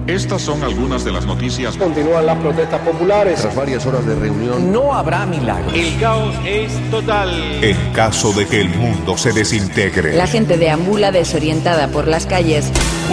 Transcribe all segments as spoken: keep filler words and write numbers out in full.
Estas son algunas de las noticias. Continúan las protestas populares. Tras varias horas de reunión, no habrá milagros. El caos es total. En caso de que el mundo se desintegre. La gente deambula desorientada por las calles.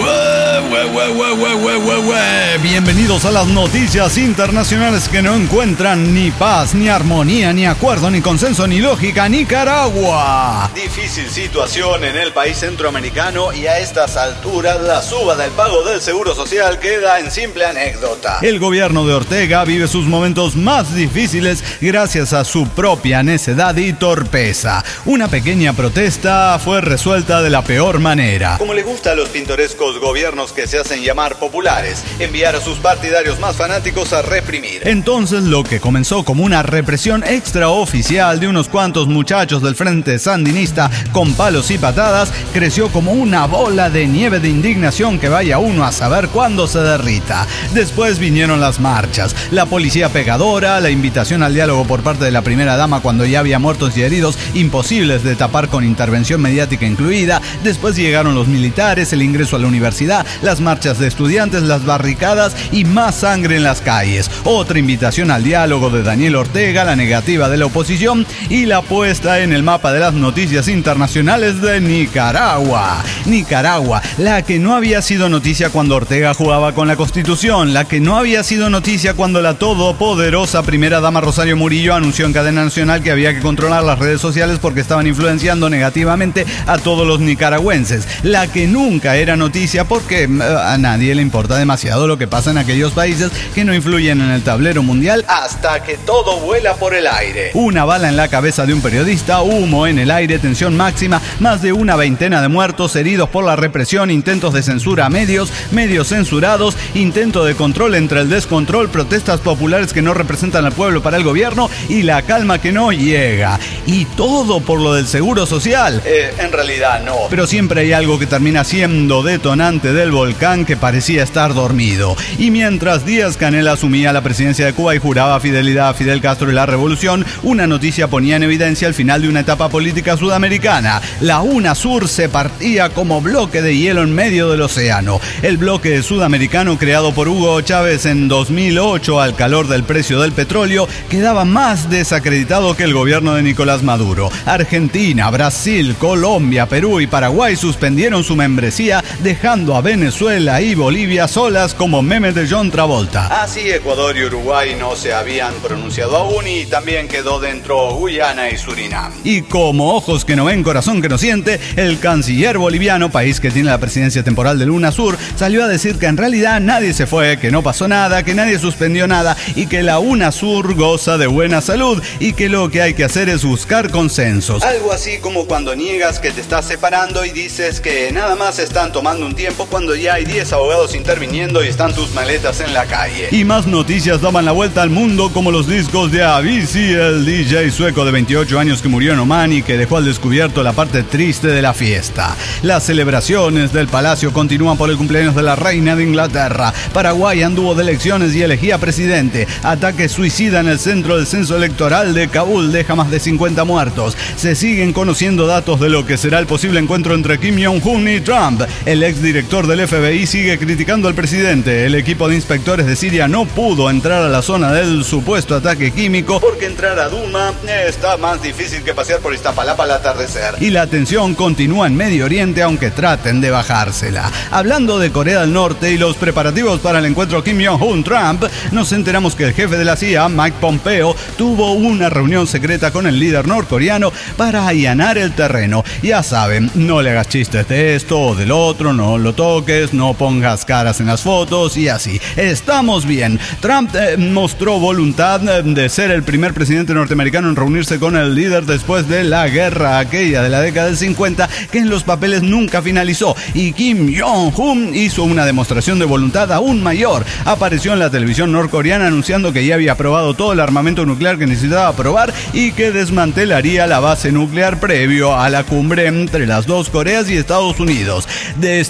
¡Ue, ue, ue, ue, ue, ue, ue, ue! Bienvenidos a las noticias internacionales que no encuentran ni paz, ni armonía, ni acuerdo, ni consenso, ni lógica. Nicaragua. Difícil situación en el país centroamericano y a estas alturas la suba del pago del seguro social queda en simple anécdota. El gobierno de Ortega vive sus momentos más difíciles gracias a su propia necedad y torpeza. Una pequeña protesta fue resuelta de la peor manera. Como le gusta a los pintorescos gobiernos que se hacen llamar populares, enviar a sus partidarios más fanáticos a reprimir. Entonces lo que comenzó como una represión extraoficial de unos cuantos muchachos del Frente Sandinista con palos y patadas creció como una bola de nieve de indignación que vaya uno a saber cuándo se derrita. Después vinieron las marchas, la policía pegadora, la invitación al diálogo por parte de la primera dama cuando ya había muertos y heridos imposibles de tapar con intervención mediática incluida. Después llegaron los militares, el ingreso a la universidad, las marchas de estudiantes, las barricadas y más sangre en las calles. Otra invitación al diálogo de Daniel Ortega, la negativa de la oposición y la puesta en el mapa de las noticias internacionales de Nicaragua. Nicaragua, la que no había sido noticia cuando Ortega jugaba con la Constitución, la que no había sido noticia cuando la todopoderosa primera dama Rosario Murillo anunció en cadena nacional que había que controlar las redes sociales porque estaban influenciando negativamente a todos los nicaragüenses, la que nunca era noticia porque a nadie le importa demasiado lo que pasa en aquellos países que no influyen en el tablero mundial hasta que todo vuela por el aire. Una bala en la cabeza de un periodista, humo en el aire, tensión máxima, más de una veintena de muertos, heridos por la represión, intentos de censura a medios, medios censurados, intento de control entre el descontrol, protestas populares que no representan al pueblo para el gobierno y la calma que no llega. Y todo por lo del seguro social. Eh, en realidad no. Pero siempre hay algo que termina siendo detonante del volcán que parecía estar dormido. Y mientras Díaz-Canel asumía la presidencia de Cuba y juraba fidelidad a Fidel Castro y la revolución, una noticia ponía en evidencia el final de una etapa política sudamericana. La UNASUR se partía como bloque de hielo en medio del océano. El bloque sudamericano creado por Hugo Chávez en dos mil ocho al calor del precio del petróleo quedaba más desacreditado que el gobierno de Nicolás Maduro. Argentina, Brasil, Colombia, Perú y Paraguay suspendieron su membresía, dejando a Venezuela y Bolivia solas como meme de John Travolta. Así Ecuador y Uruguay no se habían pronunciado aún y también quedó dentro Guyana y Surinam. Y como ojos que no ven, corazón que no siente, el canciller boliviano, país que tiene la presidencia temporal del UNASUR, salió a decir que en realidad nadie se fue, que no pasó nada, que nadie suspendió nada y que la UNASUR goza de buena salud y que lo que hay que hacer es buscar consensos. Algo así como cuando niegas que te estás separando y dices que nada más están tomando un tiempo cuando ya hay diez abogados interviniendo y están tus maletas en la calle. Y más noticias daban la vuelta al mundo como los discos de Avicii, el D J sueco de veintiocho años que murió en Oman y que dejó al descubierto la parte triste de la fiesta. Las celebraciones del palacio continúan por el cumpleaños de la reina de Inglaterra. Paraguay anduvo de elecciones y elegía presidente. Ataque suicida en el centro del censo electoral de Kabul deja más de cincuenta muertos. Se siguen conociendo datos de lo que será el posible encuentro entre Kim Jong-un y Trump. El exdirector del F B I sigue criticando al presidente. El equipo de inspectores de Siria no pudo entrar a la zona del supuesto ataque químico porque entrar a Duma está más difícil que pasear por Iztapalapa al atardecer. Y la tensión continúa en Medio Oriente aunque traten de bajársela. Hablando de Corea del Norte y los preparativos para el encuentro Kim Jong-un-Trump, nos enteramos que el jefe de la C I A, Mike Pompeo, tuvo una reunión secreta con el líder norcoreano para allanar el terreno. Ya saben, no le hagas chistes de esto o del otro, no lo toques, no pongas caras en las fotos y así. Estamos bien. Trump eh, mostró voluntad de ser el primer presidente norteamericano en reunirse con el líder después de la guerra aquella de la década del cincuenta que en los papeles nunca finalizó. Y Kim Jong-un hizo una demostración de voluntad aún mayor. Apareció en la televisión norcoreana anunciando que ya había aprobado todo el armamento nuclear que necesitaba aprobar y que desmantelaría la base nuclear previo a la cumbre entre las dos Coreas y Estados Unidos. De este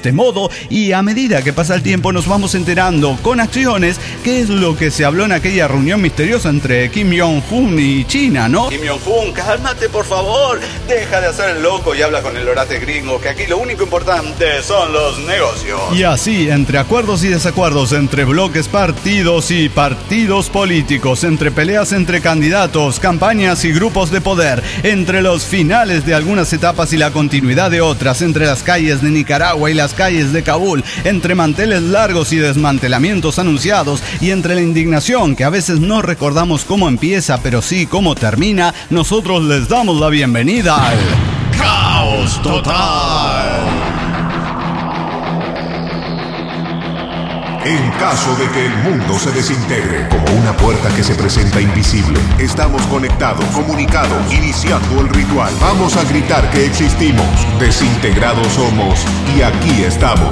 este modo y a medida que pasa el tiempo nos vamos enterando con acciones qué es lo que se habló en aquella reunión misteriosa entre Kim Jong-un y China, ¿no? Kim Jong-un, cálmate por favor, deja de hacer el loco y habla con el orate gringo, que aquí lo único importante son los negocios. Y así, entre acuerdos y desacuerdos, entre bloques, partidos y partidos políticos, entre peleas entre candidatos, campañas y grupos de poder, entre los finales de algunas etapas y la continuidad de otras, entre las calles de Nicaragua y las calles de Kabul, entre manteles largos y desmantelamientos anunciados, y entre la indignación que a veces no recordamos cómo empieza, pero sí cómo termina, nosotros les damos la bienvenida al Caos Total. En caso de que el mundo se desintegre, como una puerta que se presenta invisible, estamos conectados, comunicados, iniciando el ritual. Vamos a gritar que existimos, desintegrados somos y aquí estamos.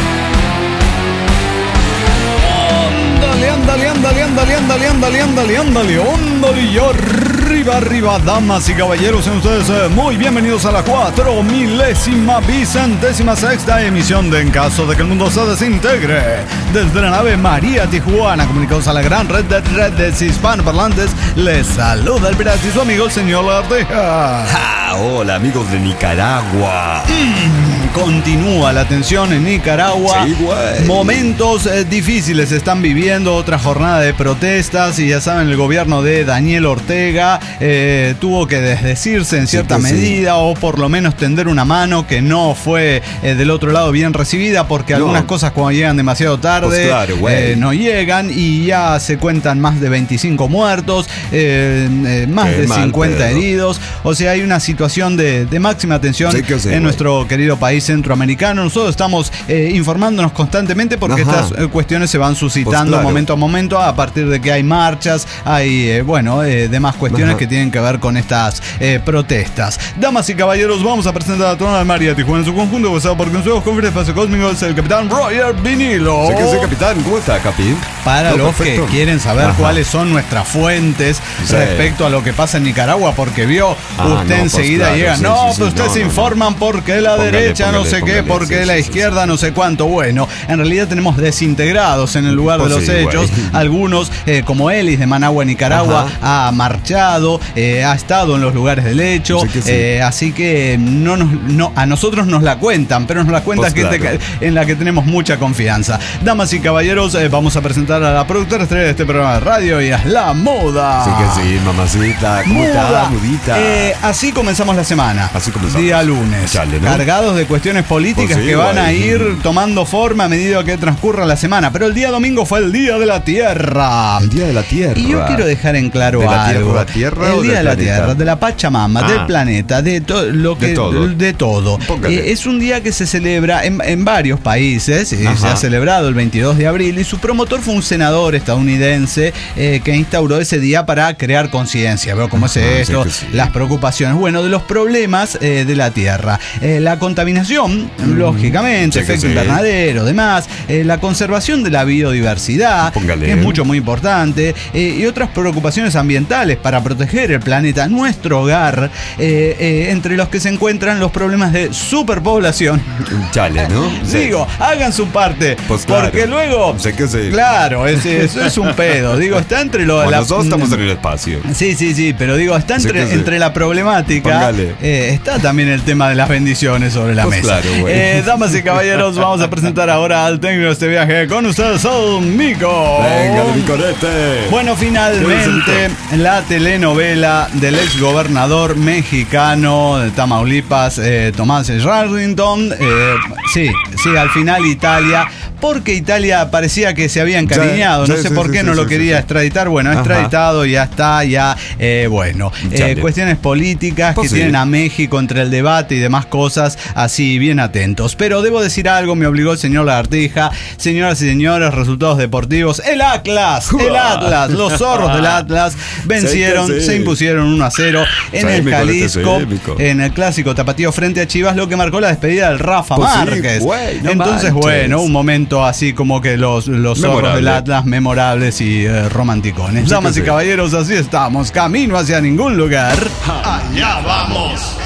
Ándale, ándale, ándale, ándale, ándale, ándale, ándale, ándale, ándale, y arriba, arriba, damas y caballeros, sean ustedes eh, muy bienvenidos a la cuatro milésima vicentésima sexta emisión de En Caso de que el Mundo se Desintegre. Desde la nave María Tijuana, comunicados a la gran red de redes hispanoparlantes, les saluda el pirata y su amigo el señor Lardeja. Ah, hola amigos de Nicaragua. Mm, continúa la tensión en Nicaragua. Sí, güey. Momentos eh, difíciles están viviendo, otra jornada de protestas y ya saben, el gobierno de Daniel Ortega eh, tuvo que desdecirse en cierta sí, medida sí. o por lo menos tender una mano que no fue eh, del otro lado bien recibida porque no. algunas cosas cuando llegan demasiado tarde pues claro, eh, no llegan y ya se cuentan más de veinticinco muertos, eh, eh, más Qué de mal, cincuenta Pedro. heridos, o sea hay una situación de, de máxima tensión sí sí, en güey. nuestro querido país centroamericano. Nosotros estamos eh, informándonos constantemente porque Ajá. estas eh, cuestiones se van suscitando pues claro. momento a momento a partir de que hay marchas, hay eh, bueno, eh, demás cuestiones Ajá. que tienen que ver con estas eh, protestas. Damas y caballeros, vamos a presentar a toda la María Tijuana en su conjunto, gozado por consejos con espacio cósmico, es el capitán Roger Vinilo. Sí que sí, capitán, ¿cómo está, capi? Para no, los perfecto. que quieren saber Ajá. cuáles son nuestras fuentes sí. respecto a lo que pasa en Nicaragua, porque vio, ah, usted no, enseguida pues claro, llega, sí, no, sí, pues sí, ustedes no, se no, informan no. porque la póngale, derecha póngale, no sé póngale, qué, porque sí, la sí, izquierda sí. no sé cuánto. Bueno, en realidad tenemos desintegrados en el lugar pues de los sí, hechos. Güey. Algunos, eh, como Elis de Managua, Nicaragua, Ajá. ha marchado, eh, ha estado en los lugares del hecho, sí sí. Eh, así que no, nos, no a nosotros nos la cuentan, pero nos la cuenta pues gente claro. que, en la que tenemos mucha confianza. Damas y caballeros, eh, vamos a presentar a la productora estrella de este programa de radio y es la Moda. Sí que sí, mamacita, ¿cómo está, mudita? Eh, así comenzamos la semana. Así comenzamos. Día lunes. Chale, ¿no? Cargados de cuestiones políticas pues sí, que van guay. a ir tomando forma a medida que transcurra la semana. Pero el día domingo fue el Día de la Tierra. El Día de la Tierra. Y yo quiero dejar en claro ¿De la algo. Tierra, la tierra el Día de la planeta? Tierra, de la Pachamama, ah. del planeta, de todo lo que de todo. De todo. Eh, es un día que se celebra en, en varios países. Eh, se ha celebrado el veintidós de abril y su promotor fue un senador estadounidense eh, que instauró ese día para crear conciencia. Veo cómo es esto, sí sí. las preocupaciones, bueno, de los problemas eh, de la Tierra. Eh, la contaminación, mm. lógicamente, sí efecto sí. invernadero, demás, eh, la conservación de la biodiversidad, Póngale. que es mucho, muy importante, eh, y otras preocupaciones ambientales para proteger el planeta, nuestro hogar, eh, eh, entre los que se encuentran los problemas de superpoblación. Chale, ¿no? Sí. Digo, hagan su parte, pues claro. porque luego, sé que sí. claro, es, eso es un pedo. Digo, está entre lo bueno, la, nosotros estamos en el espacio. Sí, sí, sí, pero digo, está entre, sí. entre la problemática, eh, está también el tema de las bendiciones sobre la pues mesa. Claro, eh, damas y caballeros, vamos a presentar ahora al técnico de este viaje con ustedes, el Mico. Venga, el Micorete. Bueno, finalmente la telenovela del ex gobernador mexicano de Tamaulipas, eh, Tomás Rardington, eh, sí, sí, al final Italia, porque Italia parecía que se había encariñado, sí, no sí, sé sí, por sí, qué sí, no sí, lo sí, quería sí. extraditar, bueno, Ajá. extraditado, ya está, ya, eh, bueno, eh, cuestiones políticas pues que sí. tienen a México entre el debate y demás cosas, así bien atentos. Pero debo decir algo, me obligó el señor Lagartija, señoras y señores, resultados deportivos, el Atlas, el Atlas, los zorros del Atlas vencieron, sí, sí. se impusieron uno a cero en sí, el Jalisco, en el clásico tapatío frente a Chivas, lo que marcó la despedida del Rafa pues Márquez. Sí, güey, no Entonces, manches. bueno, un momento así como que los, los zorros del Atlas memorables y eh, romanticones. Sí, Damas y sí. caballeros, así estamos, camino hacia ningún lugar. Allá vamos.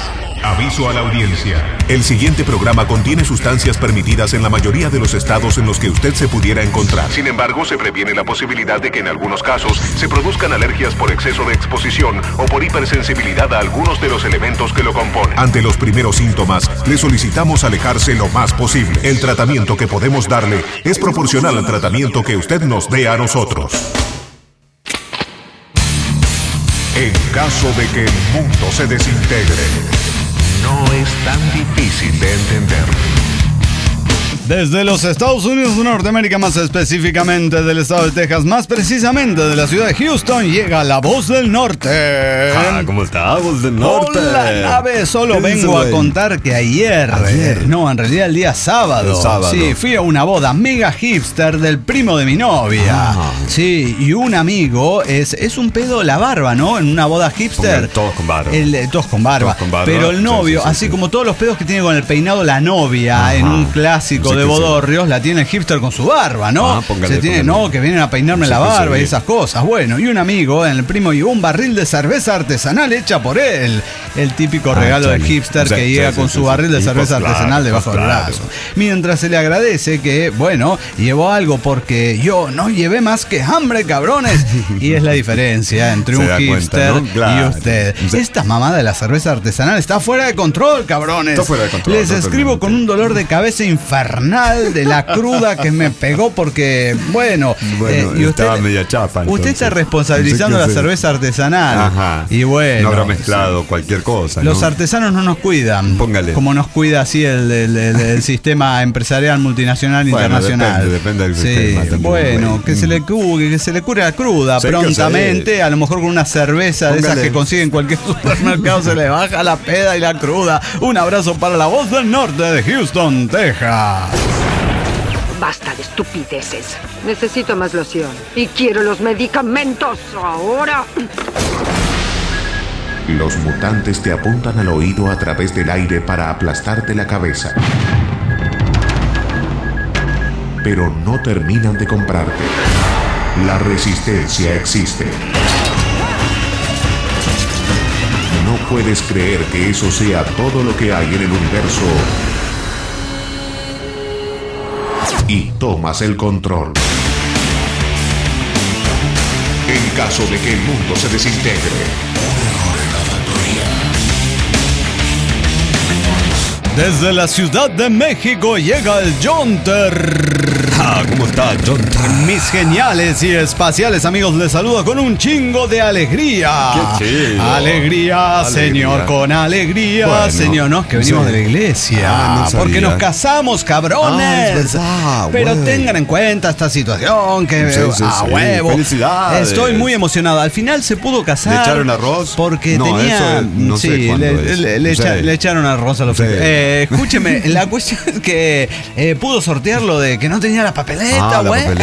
Aviso a la audiencia. El siguiente programa contiene sustancias permitidas en la mayoría de los estados en los que usted se pudiera encontrar. Sin embargo, se previene la posibilidad de que en algunos casos se produzcan alergias por exceso de exposición o por hipersensibilidad a algunos de los elementos que lo componen. Ante los primeros síntomas, le solicitamos alejarse lo más posible. El tratamiento que podemos darle es proporcional al tratamiento que usted nos dé a nosotros. En caso de que el mundo se desintegre, no es tan difícil de entender. Desde los Estados Unidos de Norteamérica, más específicamente del estado de Texas, más precisamente de la ciudad de Houston, llega la Voz del Norte. Ah, ¿cómo está, Voz del Norte? Hola, nave, solo vengo a contar que ayer, ayer, no, en realidad el día sábado, el sábado, sí, fui a una boda mega hipster del primo de mi novia. Ah. Sí, y un amigo, es, es un pedo la barba, ¿no? En una boda hipster. Pongan todos con barba. El, todos con barba. Todos con barba. Pero el novio, sí, sí, sí, así sí. como todos los pedos que tiene con el peinado la novia, ajá, en un clásico sí, de bodorrios, sí. la tiene el hipster con su barba, ¿no? Ah, póngale, Se tiene, póngale. no, que vienen a peinarme sí, la barba sí. y esas cosas. Bueno, y un amigo, en el primo, llevó un barril de cerveza artesanal hecha por él. El típico ah, regalo del hipster sí, que sí, llega sí, con sí, su barril sí, de cerveza pues, artesanal claro, debajo pues, del brazo. Claro. Mientras se le agradece que, bueno, llevó algo porque yo no llevé más que hambre, cabrones. Y es la diferencia entre un hipster cuenta, ¿no? claro. y usted. Sí. Esta mamada de la cerveza artesanal está fuera de control, cabrones. Está fuera de control. Les escribo con un dolor de cabeza infernal de la cruda que me pegó porque, bueno, bueno eh, y usted, estaba media chapa. Entonces. Usted está responsabilizando la cerveza artesanal. Ajá. Y bueno. No habrá mezclado sí. cualquier cosa. Los ¿no? artesanos no nos cuidan. Póngale. Como nos cuida así el, el, el, el sistema empresarial multinacional bueno, internacional. Depende, depende del sí. sistema. Bueno, que se le cure, que se le cure la cruda sí, prontamente. A lo mejor con una cerveza Póngale. de esas que consigue en cualquier supermercado se le baja la peda y la cruda. Un abrazo para la Voz del Norte de Houston, Texas. Basta de estupideces. Necesito más loción. Y quiero los medicamentos ahora. Los mutantes te apuntan al oído a través del aire para aplastarte la cabeza. Pero no terminan de comprarte. La resistencia existe. No puedes creer que eso sea todo lo que hay en el universo. Y tomas el control. En caso de que el mundo se desintegre. Desde la Ciudad de México llega el Jonter. Ah, ¿cómo está, Jonter? Mis geniales y espaciales amigos les saludo con un chingo de alegría. ¡Qué chido! Alegría, alegría. señor, con alegría. Bueno, señor, no, que venimos sí. de la iglesia. Ah, no porque nos casamos, cabrones. Ah, es verdad, Pero bueno. tengan en cuenta esta situación que sí, sí, a sí. huevo. Felicidades. Estoy muy emocionado. Al final se pudo casar. ¿Le echaron arroz? Porque no, tenía. Eso es, no sí, sé le, es. le, le, sí. echa, le echaron arroz a los. Sí. Eh, escúcheme, la cuestión es que eh, pudo sortear lo de que no tenía la papeleta, güey. Ah,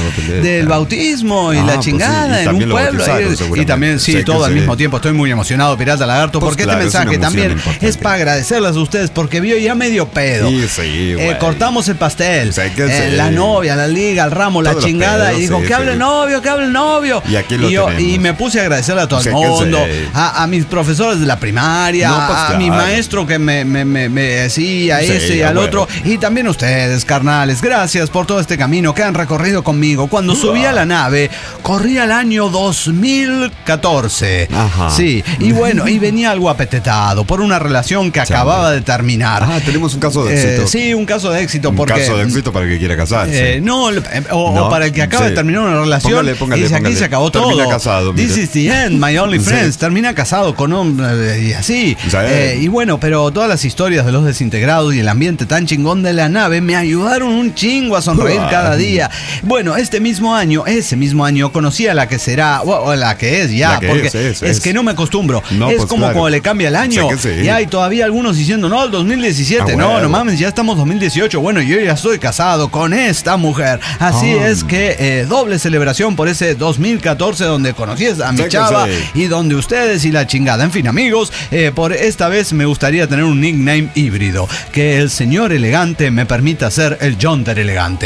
del bautismo y ah, la chingada pues sí. y en un pueblo. Y, y también, sí, sí todo al sí. mismo tiempo. Estoy muy emocionado, Pirata Lagarto, pues porque claro, este mensaje es también importante. Es para agradecerles a ustedes porque vio ya medio pedo. Sí, sí, eh, cortamos el pastel. Sí, eh, sí. La novia, la liga, el ramo, todo la chingada. Pedos, y dijo, sí, que hable el sí. novio, que hable el novio. Y aquí lo y, yo, y me puse a agradecerle a todo el mundo. A, a mis profesores de la primaria, no, pues, a claro. mi maestro que me, me, me, me decía sí, ese y al bueno. otro. Y también ustedes, carnales. Gracias por todo este camino que han recorrido conmigo. Cuando subí a la nave, corría el año dos mil catorce. Ajá. Sí, y bueno, y venía algo apetetado por una relación que Chale. acababa de terminar. Ah, tenemos un caso de éxito. Eh, sí, un caso de éxito. Un porque, caso de éxito para el que quiera casarse. Eh, no, o, no, o para el que acaba sí. de terminar una relación. Póngale, póngale, y dice, aquí póngale. se acabó todo. Termina casado. This is the end, my only friends. Sí. Termina casado con un... Eh, y así. Eh, y bueno, pero todas las historias de los desintegrados y el ambiente tan chingón de la nave me ayudaron un chingo a sonreír uh, cada día. Bueno, este mismo año, ese mismo año, conocí a la que será, o la que es ya, que porque es, es, es, es que no me acostumbro. No, es pues como claro. cuando le cambia el año. Sí sí. Y hay todavía algunos diciendo, no, el dos mil diecisiete, ah, no, bueno. no mames, ya estamos dos mil dieciocho. Bueno, yo ya estoy casado con esta mujer. Así oh. es que eh, doble celebración por ese dos mil catorce donde conocí a mi sí chava sí. y donde ustedes y la chingada. En fin, amigos, eh, por esta vez me gustaría tener un nickname híbrido. Que el señor elegante me permita ser el Jonter elegante.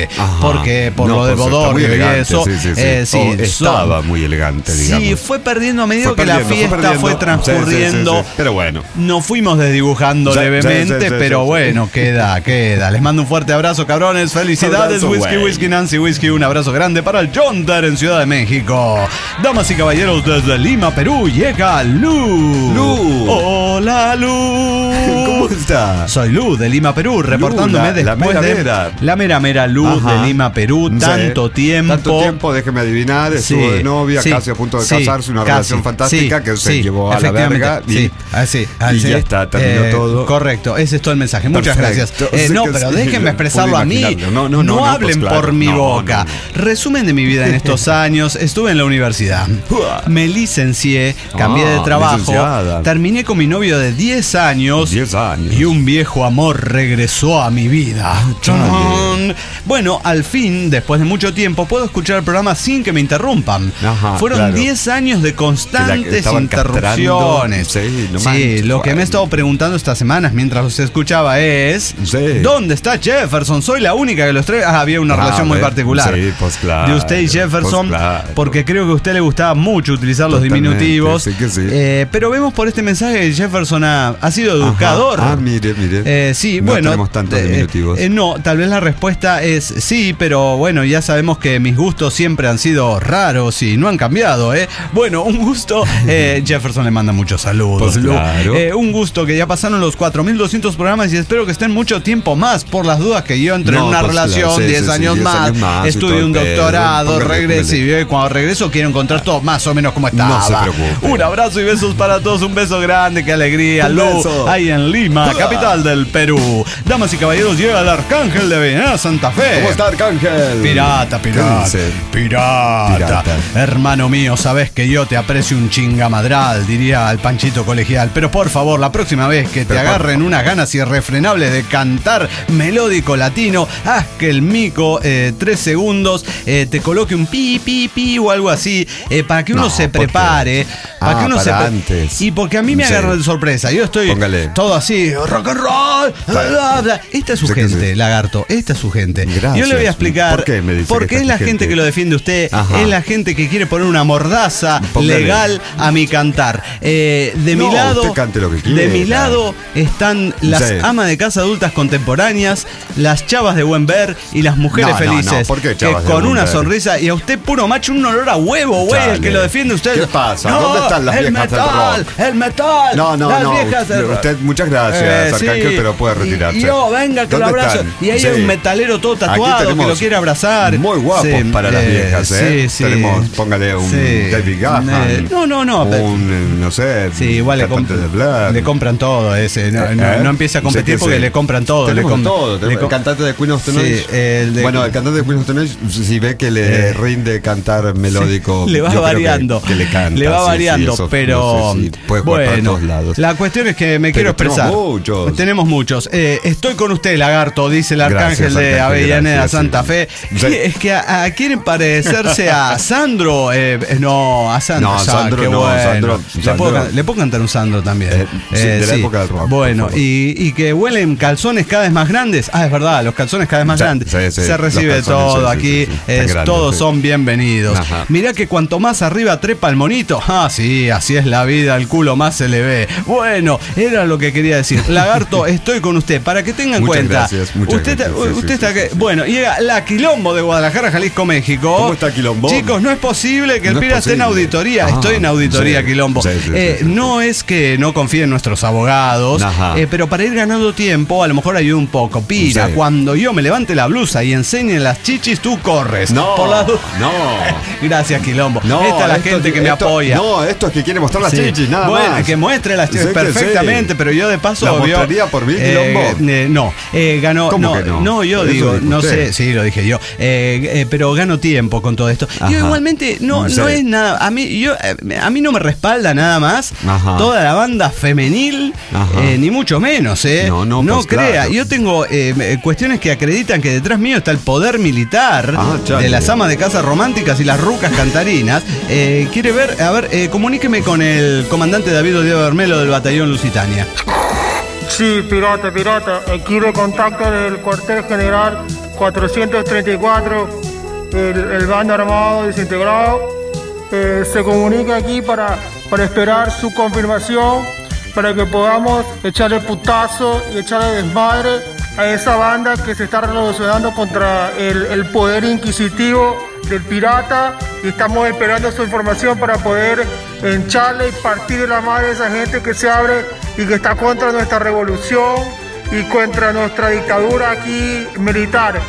elegante. Ajá. Porque por No, lo de pues, está muy Bodorio y elegante, eso. sí, sí, sí. eh, sí, Oh, estaba son- muy elegante, digamos. Sí, fue perdiendo a medida Fue que la perdiendo, fue fiesta perdiendo. fue, Sí, transcurriendo. sí, sí, sí. Pero bueno. Nos fuimos desdibujando Sí, levemente, sí, sí, sí, pero sí, sí. bueno, queda, queda. Les mando un fuerte abrazo, cabrones. Felicidades, Abrazo, Whisky, güey. Whisky, Nancy, Whisky. Un abrazo grande para el Yonder en Ciudad de México. Damas y caballeros, desde Lima, Perú, llega Lu. Lu. Hola, Lu. ¿Cómo está? Soy Lu de Lima, Perú, reportándome la- la después mera de mera. la mera mera Lu Ajá. de Lima, Perú. Sí. Tanto tiempo. Tanto tiempo, déjeme adivinar, estuvo Sí, de novia, sí, casi a punto de sí, casarse, una casi, relación fantástica sí, que se sí, llevó a la efectivamente, verga. Y, sí, así, y así. ya está, terminó Eh, todo. Correcto, ese es todo el mensaje. Muchas Perfecto. gracias. Eh, Sí no, que pero sí, déjenme lo expresarlo pude a mí. imaginarlo. No, no, no, no, hablen pues claro. por mi No, boca. no, Resumen de mi vida en estos años. Estuve en la universidad. Me licencié, cambié Ah, de trabajo. licenciada. Terminé con mi novio de diez años. diez años. Y un viejo amor regresó a mi vida. ¡Chan! Bueno, al fin, después de mucho tiempo, puedo escuchar el programa sin que me interrumpan. Ajá, Fueron claro. diez años de Que constantes la- estaban interrupciones. castrando. Sí, no Sí, manches, lo que me he bueno. estado preguntando estas semanas mientras los escuchaba es: Sí. ¿dónde está Jefferson? Soy la única que los tres. Ah, había una Ah, relación muy ve. particular. Sí, pues claro, De usted y Jefferson, pues claro. porque creo que a usted le gustaba mucho utilizar los Totalmente, diminutivos. sí que sí. Eh, pero vemos por este mensaje que Jefferson ha, ha sido educador. Ajá. Ah, mire, mire. Eh, sí, No bueno. tenemos tantos eh, diminutivos. eh, no, tal vez la respuesta es sí, pero bueno, ya sabemos que mis gustos siempre han sido raros y no han cambiado, ¿eh? Bueno, un gusto. eh, Jefferson le manda muchos saludos. Pues Lu. claro. Eh, un gusto que ya pasaron los cuatro mil doscientos programas y espero que estén mucho tiempo más por las dudas que yo entre No, en una pues claro, relación sí, diez sí, sí, años, diez más, años más y estudio todo un el pedo. doctorado, Póngale, regreso póngale. y cuando regreso quiero encontrar todo más o menos como estaba. No se preocupe. Un abrazo y besos para todos, un beso grande, qué alegría. Un Lu, beso. ahí en Lima, capital del Perú. Damas y caballeros, llega el Arcángel de Avenida Santa Fe. ¿Cómo está, Arcángel? Pirata, pirata, ¿Qué dice? pirata, Pirata. Hermano mío, sabes que yo te aprecio un chingamadral, diría el Panchito colegial. Pero por favor, la próxima vez que te Pero por agarren unas ganas irrefrenables de cantar melódico latino, haz que el mico, eh, tres segundos, eh, te coloque un pi, pi, pi o algo así, eh, para que uno No, se ¿por qué? prepare. Para Ah, que uno se para pre- antes. Y porque a mí me Sí. agarra de sorpresa. Yo estoy Póngale. todo así, rock and roll. bla, bla. Esta es su Sí que gente, sí. lagarto. Esta es su gente. Gracias. Yo le voy a explicar. ¿Por qué me dice Porque que es esta la es gente gente? que lo defiende usted. Ajá. Es la gente que quiere poner una mordaza Póngale. legal a mi cantar. Eh, de No, mi lado. usted cante lo que de mi quiera. lado están las Sí. amas de casa adultas contemporáneas, las chavas de buen ver y las mujeres No, no, felices. no, ¿por qué que chavas de con buen una ver? sonrisa y a usted puro macho, un olor a huevo, güey, el Chale. que lo defiende usted. ¿Qué pasa? No, ¿Dónde están las el viejas del metal, rock? el metal. No, no, las no. viejas del rock. Usted, muchas gracias, Eh, Arcángel, sí. pero puede retirarse. Y yo, venga, que lo ¿Dónde abrazo. están? Y ahí Sí. hay un metalero todo Aquí tatuado que tenemos lo quiere abrazar. Muy guapos Sí, para las eh, viejas, ¿eh? sí, sí. Tenemos, póngale un Sí. David Gahan. Eh, no, no, no. pero- Un, eh, no sé, Sí, igual le, cantante comp- de Black. le compran todo ese. No, no, ¿Eh? no empieza a competir Sí que porque sí. le compran todo. Le Tenemos com- todo. le Tenemos com- el cantante de Queen of the Sí, Noise. el de- Bueno, el cantante de Queen of the Noise, si ve que le Eh. rinde cantar melódico, le va yo creo que- variando. Que, le canta. Le va sí, sí, variando, eso, pero no sé si puede jugar para bueno, todos lados. la cuestión es que me quiero tenemos expresar. muchos. Tenemos muchos. Eh, estoy con usted, lagarto, dice el arcángel Gracias, de Arcángel, Avellaneda, gracias, Santa sí. Fe. Sí. Es que a, a- quieren parecerse a Sandro. Eh, eh, no, a Sandro. No, Ah, Sandro qué no, bueno. Sandro- Le, Sandro- puedo, can- le puedo cantar un Sandro también. Eh, sí, de la época del rock, Bueno, por favor. y, y que huelen calzones cada vez más grandes. Ah, es verdad, los calzones cada vez más Sí, grandes. sí, sí, Se los recibe calzones, todo sí, sí, aquí. sí, sí, están es, grandes, todos sí. son bienvenidos. Ajá. Mirá que cuanto más arriba trepa el monito, ah, sí, así es la vida, el culo más se le ve. Bueno, era lo que quería decir. Lagarto, estoy con usted, para que tengan Muchas cuenta. gracias, muchas usted gracias, sí, usted sí, está sí, que- sí. Bueno, llega la Quilombo de Guadalajara, Jalisco, México. ¿Cómo está Quilombo? Chicos, no es posible que el No es Pira esté en posible. auditoría. Ah, Estoy en auditoría, sí, Quilombo. sí, sí, sí, Eh, sí, sí. no es que no confíe en nuestros abogados, Ajá. eh, pero para ir ganando tiempo, a lo mejor ayuda un poco. Pira, Sí. cuando yo me levante la blusa y enseñe las chichis, tú corres. No, Por las du- no. Gracias, Quilombo. No, Esta es la esto- gente que me esto- apoya. No, esto es que quiere mostrar las Sí. chichis, nada bueno, más. que muestre las chichis Sí que perfectamente, sí. pero yo de paso ¿La vio- mostraría por mí, eh, Quilombo? eh, no, eh, ganó. ¿Cómo no, que no? yo Eso digo, dijo no usted. sé, sí, lo dije yo. Eh, eh, pero gano tiempo con todo esto. Ajá. Yo igualmente no, Sí. no es nada. A mí, yo, eh, a mí no me respalda nada más Ajá. toda la banda femenil, Ajá. eh, ni mucho menos, ¿eh? No, no, pues crea. claro. Yo tengo eh, eh, cuestiones que acreditan que detrás mío está el poder militar Ah, chale. de las amas de casa románticas y las rucas cantarinas. Eh, quiere ver, a ver, eh, comuníqueme con el comandante David Diego Bermelo del batallón Lusitania. Sí, pirata, pirata. Aquí de contacto del cuartel general cuatrocientos treinta y cuatro, el, el bando armado desintegrado, eh, se comunica aquí para, para esperar su confirmación, para que podamos echarle putazo y echarle desmadre a esa banda que se está revolucionando contra el, el poder inquisitivo del pirata, y estamos esperando su información para poder hincharle y partir de la madre a esa gente que se abre y que está contra nuestra revolución y contra nuestra dictadura aquí militar.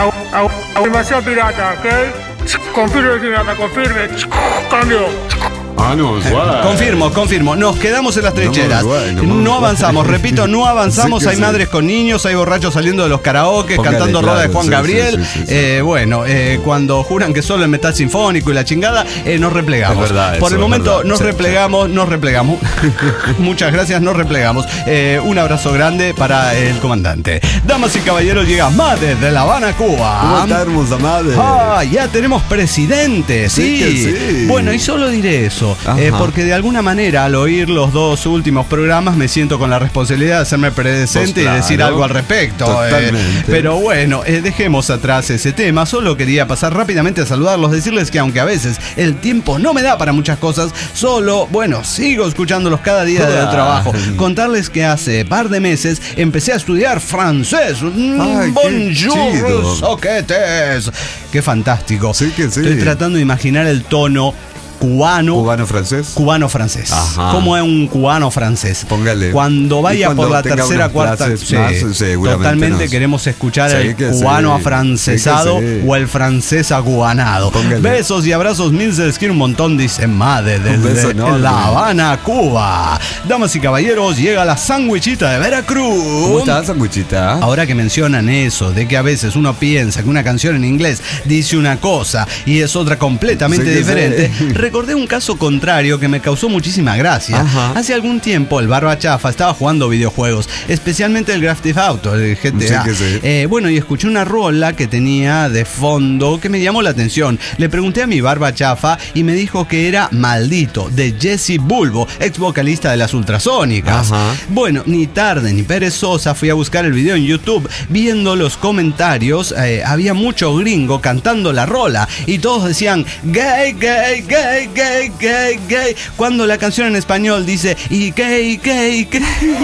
Afirmación pirata, ¿ok? Confirme, pirata, confirme. Cambio. Ah, no, igual. Confirmo, confirmo. Nos quedamos en las trincheras. No, igual, no, no avanzamos, repito, no avanzamos. Sí hay sí. madres con niños, hay borrachos saliendo de los karaoke, Póngale, cantando claro, Roda de Juan sí, Gabriel. Sí, sí, sí, eh, sí. Bueno, eh, cuando juran que solo el metal sinfónico y la chingada, eh, nos replegamos. Es verdad, Por el momento verdad, nos sí, replegamos, sí. nos replegamos. Muchas gracias, nos replegamos. Eh, un abrazo grande para el comandante. Damas y caballeros, llega Made de La Habana, Cuba. ¿Cómo está, hermosa Made? Ah, ya tenemos presidente, sí. sí, sí. Bueno, y solo diré eso. Eh, porque de alguna manera al oír los dos últimos programas me siento con la responsabilidad de hacerme presente pues claro, y decir algo al respecto. Eh, pero bueno, eh, dejemos atrás ese tema. Solo quería pasar rápidamente a saludarlos, decirles que aunque a veces el tiempo no me da para muchas cosas, solo, bueno, sigo escuchándolos cada día del trabajo. Contarles que hace par de meses empecé a estudiar francés. Ay, bonjour, soquetes. Qué fantástico. Sí que sí. Estoy tratando de imaginar el tono cubano. ¿Cubano francés? Cubano francés. Ajá. ¿Cómo es un cubano francés? Póngale. Cuando vaya cuando por la tercera, cuarta. Sí, más, totalmente nos... queremos escuchar sí, el cubano sí. afrancesado sí. o el francés acubanado. Póngale. Besos y abrazos, mil se les quiere un montón, dice Made desde La Habana, Cuba. Damas y caballeros, llega la sandwichita de Veracruz. ¿Cómo está la sandwichita? Ahora que mencionan eso, de que a veces uno piensa que una canción en inglés dice una cosa y es otra completamente sí diferente. Recordé un caso contrario que me causó muchísima gracia. Ajá. Hace algún tiempo el Barba Chafa estaba jugando videojuegos, especialmente el Grand Theft Auto, el G T A. Sí, sí. Eh, bueno, y escuché una rola que tenía de fondo que me llamó la atención. Le pregunté a mi Barba Chafa y me dijo que era Maldito, de Jesse Bulbo, ex vocalista de las Ultrasónicas. Ajá. Bueno, ni tarde ni perezosa fui a buscar el video en YouTube. Viendo los comentarios, eh, había mucho gringo cantando la rola y todos decían gay, gay, gay. Gay, gay, gay, cuando la canción en español dice y gay, gay, gay.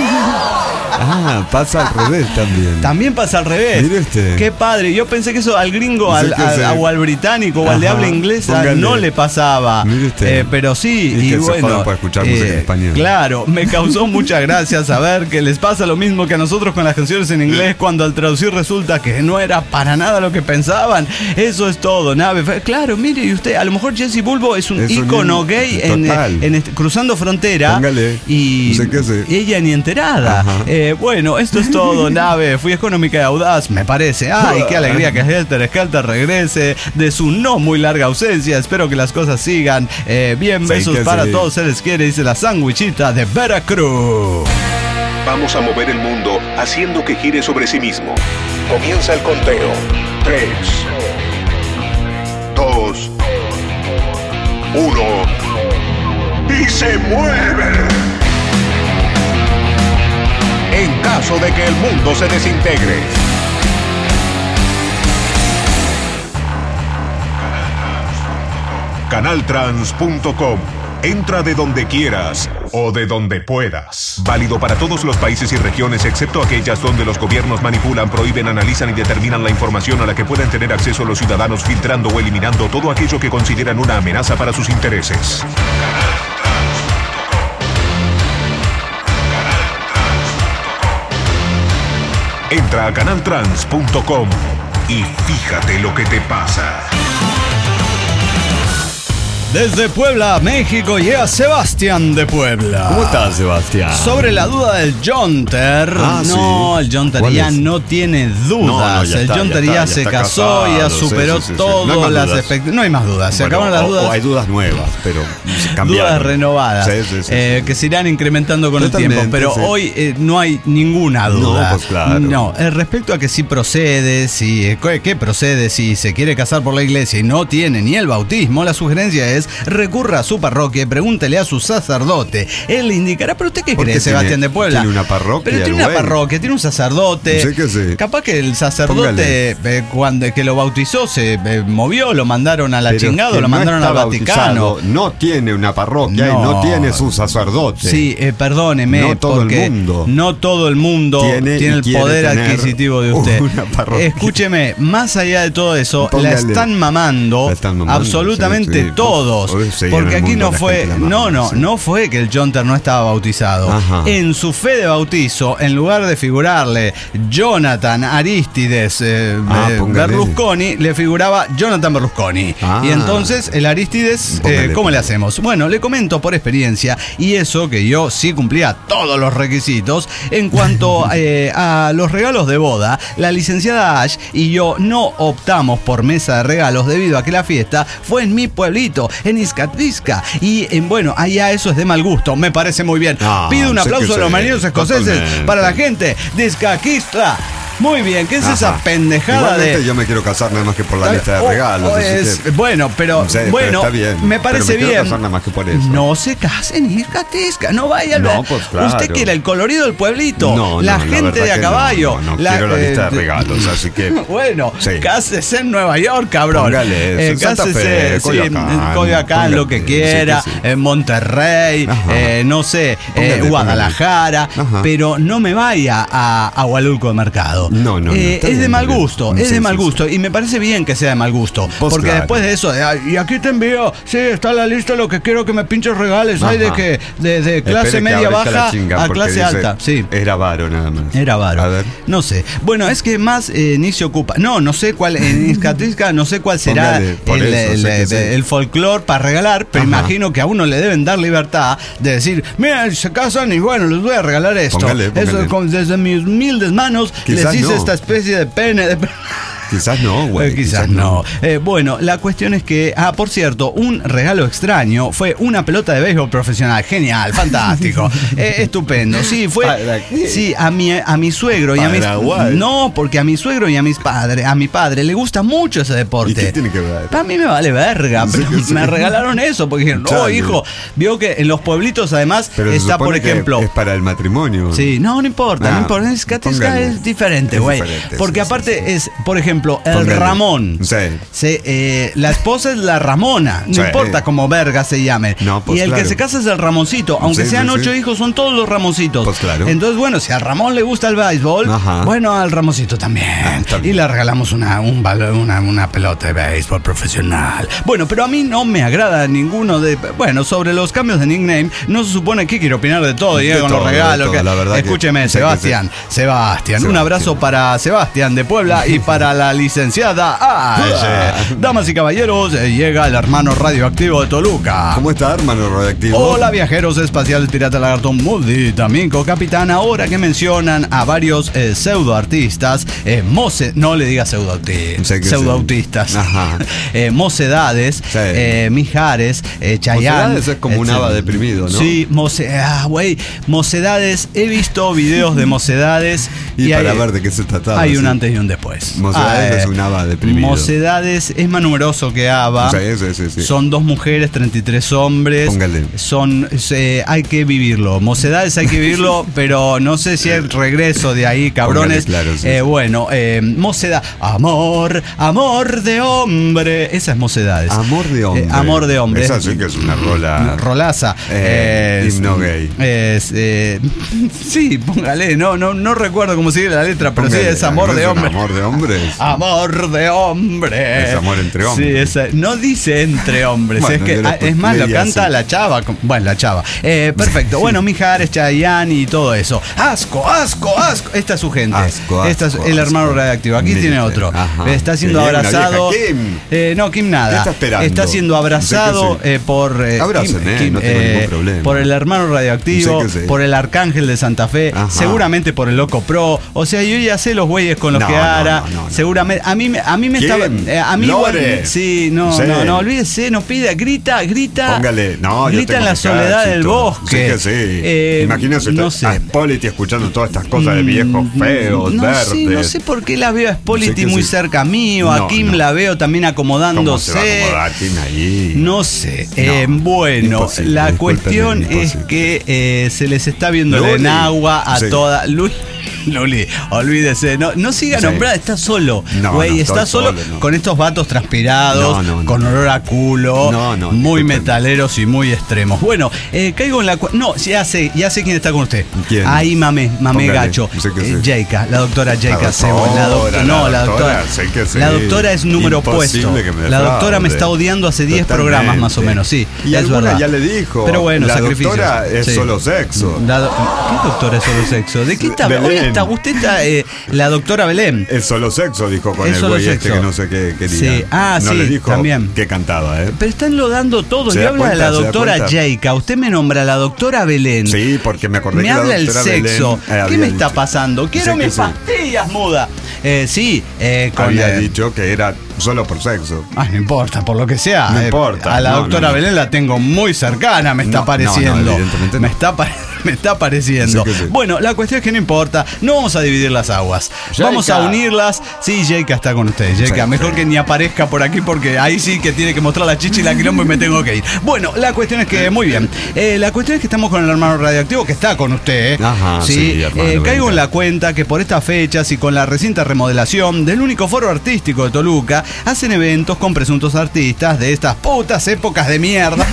Ah, pasa al revés también. También pasa al revés. Mire usted. Qué padre. Yo pensé que eso al gringo, al, al, al, o al británico o al de habla inglesa Póngale. no le pasaba. Mire usted. Eh, pero sí, y, y bueno. Para escuchar eh, música en español. Claro, me causó mucha gracia saber que les pasa lo mismo que a nosotros con las canciones en inglés cuando al traducir resulta que no era para nada lo que pensaban. Eso es todo, nave. Claro, mire, y usted, a lo mejor Jesse Bulbo es un ícono gay en, en este, cruzando frontera. Póngale. Y no sé qué sé. ella ni enterada. Eh, bueno, esto es todo, nave. Fui económica y audaz, me parece. Ay, qué alegría que Helter Skelter regrese de su no muy larga ausencia. Espero que las cosas sigan. Eh, bien, besos para sí. todos. Se les quiere, dice la sandwichita de Veracruz. Vamos a mover el mundo haciendo que gire sobre sí mismo. Comienza el conteo. Tres, dos, uno y se mueve. En caso de que el mundo se desintegre. Canaltrans punto com. Entra de donde quieras o de donde puedas. Válido para todos los países y regiones excepto aquellas donde los gobiernos manipulan, prohíben, analizan y determinan la información a la que pueden tener acceso los ciudadanos, filtrando o eliminando todo aquello que consideran una amenaza para sus intereses. Entra a canaltrans punto com y fíjate lo que te pasa. Desde Puebla, México, llega Sebastián de Puebla. ¿Cómo estás, Sebastián? Sobre la duda del Jonter. Ah, no, sí. El Jonter ya es? no tiene dudas. No, no, ya el Jonter ya, ya, ya se ya casó, casado, ya superó sí, sí, sí, todo sí. No las expectativas. No hay más dudas. Se bueno, acabaron las dudas. O hay dudas nuevas, pero cambiaron. Dudas renovadas. Sí, sí, sí, eh, sí. Que se irán incrementando con Totalmente, el tiempo. Pero sí. hoy eh, no hay ninguna duda. No, pues claro. No, eh, respecto a que si procede, si eh, qué procede, si se quiere casar por la iglesia y no tiene ni el bautismo, la sugerencia es Entonces, recurra a su parroquia y pregúntele a su sacerdote. Él le indicará, pero ¿usted qué cree, qué Sebastián tiene, de Puebla? Tiene una parroquia. Pero tiene una güey. parroquia, tiene un sacerdote. Sí que sí. Capaz que el sacerdote, eh, cuando que lo bautizó, se eh, movió, lo mandaron a la Pero chingada, es que lo mandaron no al está Vaticano. bautizado, no tiene una parroquia No. y no tiene su sacerdote. Sí, eh, perdóneme, No todo el porque mundo. no todo el mundo Tiene tiene, y el quiere poder tener adquisitivo de usted. una parroquia. Escúcheme, más allá de todo eso, Póngale. la están mamando, La están mamando, absolutamente sí, sí. todos. Hoy sí, en Porque el aquí mundo no la fue, gente la mama, no, no, sí. no fue que el Jonter no estaba bautizado. Ajá. En su fe de bautizo, en lugar de figurarle Jonathan Aristides eh, Ah, eh, póngale. Berlusconi, le figuraba Jonathan Berlusconi. Ah. Y entonces el Aristides, Póngale, eh, ¿cómo le póngale. hacemos? Bueno, le comento por experiencia, y eso que yo sí cumplía todos los requisitos en cuanto eh, a los regalos de boda. La licenciada Ash y yo no optamos por mesa de regalos debido a que la fiesta fue en mi pueblito, en Izcatlisca, y en, bueno, allá eso es de mal gusto, me parece muy bien. Ah, Pido un sé aplauso que a los sí, marineros escoceses totalmente. para la gente de Izcatlisca. Muy bien, ¿qué es Ajá. esa pendejada Igualmente de...? yo me quiero casar nada más que por la lista de Oh, regalos. oh, así es- que- bueno, pero, No sé, pero bueno, está bien, me parece pero me quiero bien. casar nada más que por eso. No se casen, Izcatlisca, no vaya al No, pues, claro. Usted quiere el colorido del pueblito, No, la no, gente verdad de a que caballo. No, no, no la, quiero la lista eh, de regalos, así que. Bueno, Sí. cásese en Nueva York, cabrón. Póngale, Eh, Santa cásese Fe, sí, Coyoacán, en Coyoacán, lo que póngale, quiera, sí que sí. en Monterrey, Ajá. eh, no sé, Póngale, eh, Guadalajara, Ajá. pero no me vaya a, a Hualulco de Mercado. No, no, no, Eh, está es de bien, mal está bien. gusto, es Sí, de mal sí, gusto, y me parece bien que sea de mal gusto, Pues porque claro. después de eso, de, "Ay, y aquí te envío, sí, está la lista de lo que quiero que me pinches regales, hay de Ajá. que de, de clase Espere que media ahorita la baja chingan, a porque clase dice, alta, sí. Era varo nada más. Era A varo. ver. No sé. Bueno, es que más eh, ni se ocupa. No, no sé cuál. En Izcatlisca no sé cuál será Póngale, por el, eso, el, sé que el- sí. el folclore para regalar, pero Ajá. imagino que a uno le deben dar libertad de decir, mira, se casan y bueno, les voy a regalar esto. Póngale, póngale. Eso con- desde mis humildes manos Quizás les hice no. esta especie de pene de... Quizás no, güey. Eh, quizás no. Eh, bueno, la cuestión es que, ah, por cierto, un regalo extraño fue una pelota de béisbol profesional. Genial, fantástico, eh, estupendo. Sí, fue. ¿Para qué? Sí, a mi, a mi suegro y a mis. Paraguay. No, porque a mi suegro y a mis padres, a mi padre le gusta mucho ese deporte. ¿Y qué tiene que ver? A mí me vale verga, Sí, pero sí. me regalaron eso porque dijeron, no, Chale. hijo, vio que en los pueblitos además Pero se está, por supone que ejemplo. es para el matrimonio. Sí, no, no importa, Ah, no importa. Es que póngale. es diferente, Es güey. diferente, Porque sí, aparte sí, sí. es, por ejemplo, el Póngale. Ramón. Sí. Se, eh, la esposa es la Ramona, no Sí. importa cómo verga se llame. No, pues y el claro. que se casa es el Ramoncito, aunque Sí, sean sí, ocho sí. hijos, son todos los Ramoncitos. Pues claro. Entonces, bueno, si al Ramón le gusta el béisbol, Ajá. bueno, al Ramoncito también. Ah, está y bien. le regalamos una, un balo- una, una pelota de béisbol profesional. Bueno, pero a mí no me agrada ninguno de. Bueno, sobre los cambios de nickname, no se supone que quiero opinar de todo, y De con todo, los de regalos. todo, que- la verdad que- Escúcheme, sí, que Sebastián, Sebastián, un Sebastián. abrazo para Sebastián de Puebla y para la licenciada Ash. Damas y caballeros, eh, llega el hermano radioactivo de Toluca. ¿Cómo está, hermano radioactivo? Hola, viajeros espaciales, pirata lagarto, multitamínco, capitán. Ahora que mencionan a varios eh, pseudoartistas, eh, moce, no le diga pseudoautistas, Sé que pseudoautistas, sí. Ajá. eh, mocedades, Sí. eh, Mijares, eh, Chayanne. Mocedades es como un etcétera. haba deprimido, ¿no? Sí, moce, ah, güey, mocedades. He visto videos de mocedades Y, para hay, ver de qué se trataba. hay un sí. antes y un después. Mocedades Ah, eh, es un haba deprimido. Mocedades es más numeroso que Ava. Sí, sí, sí, sí. Son dos mujeres, treinta y tres hombres. Póngale. Son, eh, hay que vivirlo. Mocedades hay que vivirlo, pero no sé si el regreso de ahí, cabrones. Póngale, claro, sí, Eh, sí. bueno, eh, mocedad. Amor, amor de hombre. Esa es Mocedades. Amor de hombre. Eh, amor de hombre. Esa sí que es una rola. Rolaza. Eh, Es- himno gay. es, eh, sí, póngale. No, no, no recuerdo cómo sigue la letra, pero Póngale, sí es amor ¿no de es un hombre. Amor de hombres. Amor de hombre. Es amor entre hombres. Sí, esa- no dice entre hombres. Bueno, es que yo lo ah, es más, lo leía canta así. la chava. com- Bueno, la chava. Eh, perfecto. Bueno, Mijares, Chayanne y todo eso. Asco, asco, asco. Esta es su gente. Asco, asco, Esta es el hermano asco. radioactivo. Aquí Mire tiene usted. otro. Ajá. Está siendo Que viene una abrazado. vieja Kim. Eh, no, Kim nada. ¿Qué está esperando? siendo abrazado Sé que sí. eh, por. eh, Abrácenme, Kim- no tengo ningún problema. Por el hermano radioactivo, Sé que sí. por el arcángel de Santa Fe, Ajá. seguramente por el Loco Pro. O sea, yo ya sé los güeyes con los No, que no, hará. no, no, no. Seguramente seguramente. A mí, a mí me ¿Quién? estaba. Eh, a mí Lore. igual. Sí, no, Sí. no, no, olvídese, no pida, grita, grita. Póngale, no, yo grita tengo en la mi soledad cachito. del bosque. Sí que sí. Eh, Imagínese no usted sé. a Spolletti escuchando todas estas cosas de viejos feos, no verdes. sé, no sé por qué la veo a Spolletti Sí que muy sí. cerca mío, a No, Kim no. la veo también ¿Cómo acomodándose. se va a acomodar Kim ahí? No sé. Eh, bueno, imposible, la discúlpeme, cuestión es imposible. que eh, se les está viendo Luli. en agua a Sí. toda. Luli, Luli, olvídese, no, no siga Sí. nombrando, está solo. No, Güey, no, está estoy solo, solo, no. con estos vatos transpirados, No, no, no. con olor a culo, No, no, muy discúlpeme. metaleros y muy extremos. Bueno, eh, caigo en la. cu- No, ya sé, ya sé quién está con usted. ¿Quién? Ahí mamé, mamé Póngale, gacho. sé que Eh, sí. Jaika, la doctora Jaika La Sebo. La doc- doctora, no, la la doctora. doctora, sé que sí. La doctora es número Imposible opuesto. que me La doctora me defraude. está odiando hace diez Totalmente. programas más o menos, sí. Y es alguna verdad. ya le dijo. Pero bueno, la sacrificios. doctora es Sí. solo sexo. La do- ¿Qué doctora es solo sexo? ¿De qué está hablando? Hoy Belén. está, usted está, eh, la doctora Belén. Es solo sexo, dijo con Es el solo güey este sexo. que no sé qué quería. Sí. Ah, no sí, le dijo también. que cantaba, ¿eh? Pero está enlodando todo. ¿Se Le da habla de cuenta? la ¿Se da doctora cuenta? Jaika. Usted me nombra a la doctora Belén. Sí, porque me acordé Me que la habla el doctora sexo. Belén, eh, ¿Qué había me está dicho- pasando? Quiero Sé que mis sí. pastillas, muda. Eh, sí, eh, con Había eh, dicho que era solo por sexo. Ah, no importa, por lo que sea. No Eh, importa, A la no, doctora no, no. Belén la tengo muy cercana, me está No, pareciendo. no, no, evidentemente no. me, está pa- me está pareciendo. Sí que sí. Bueno, la cuestión es que no importa. No vamos a dividir las aguas. Jaika. Vamos a unirlas. Sí, Jaika está con usted. Jaika, Sí, mejor sí. que ni aparezca por aquí porque ahí sí que tiene que mostrar la chicha y la quilombo y me tengo que ir. Bueno, la cuestión es que, muy bien. Eh, la cuestión es que estamos con el hermano radioactivo que está con usted. ¿eh? Ajá, sí, hermano, Eh, caigo venga. en la cuenta que por estas fechas y con la reciente remodelación del único foro artístico de Toluca, hacen eventos con presuntos artistas de estas putas épocas de mierda.